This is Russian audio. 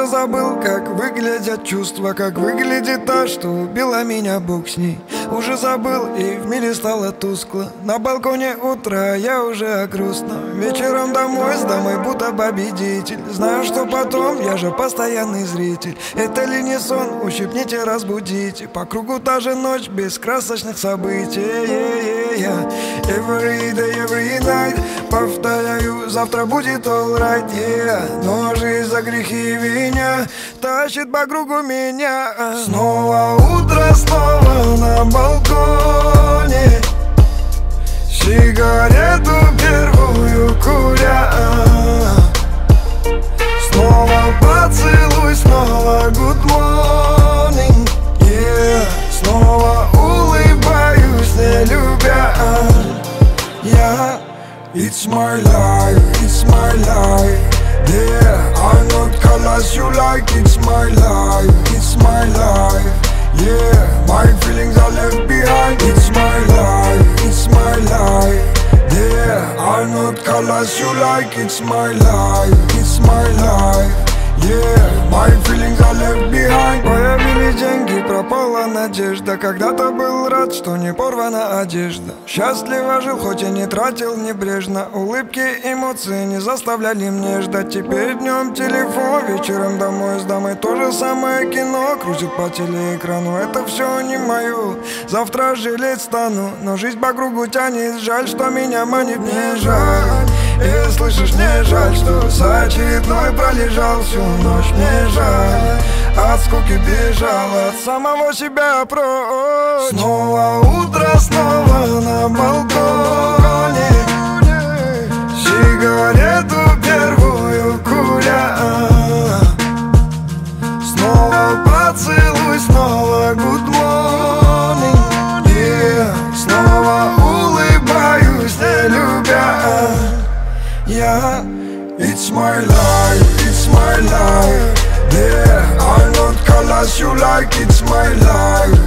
уже забыл, как выглядят чувства, как выглядит та, что убила меня, Бог с ней. Уже забыл, и в мире стало тускло. На балконе утра, я уже грустно. Вечером домой с дамой будто победитель. Знаю, что потом, я же постоянный зритель. Это ли не сон, ущипните, разбудите. По кругу та же ночь, без красочных событий. Every day, every night. Повторяю, завтра будет alright, Но жизнь за грехи виня тащит по кругу меня. Снова утро, снова на балконе, сигарету первую куря. Снова поцелуй, снова good morning, Снова улыбаюсь, не любя. It's my life, it's my life. Yeah, I'm not colors you like. It's my life, it's my life. Yeah, my feelings are left behind. It's my life, it's my life. Yeah, I'm not colors you like. It's my life, it's my life. Yeah, my feelings are left behind. Появились деньги, пропала надежда. Когда-то был рад, что не порвана одежда. Счастливо жил, хоть и не тратил небрежно. Улыбки, эмоции не заставляли мне ждать. Теперь днем телефон, вечером домой с дамой. То же самое кино крутит по телеэкрану. Это все не мое, завтра жалеть стану. Но жизнь по кругу тянет, жаль, что меня манит. Не жаль, и слышишь, не жаль, что за очередной пролежал всю ночь. Не жаль, от скуки бежал, от самого себя прочь. Снова утро, снова на балконе, сигарету первую куря. Снова поцелуй, снова good morning, Снова улыбаюсь, не любя. It's my life, it's my life. Yeah, I'm not colors you like. It's my life,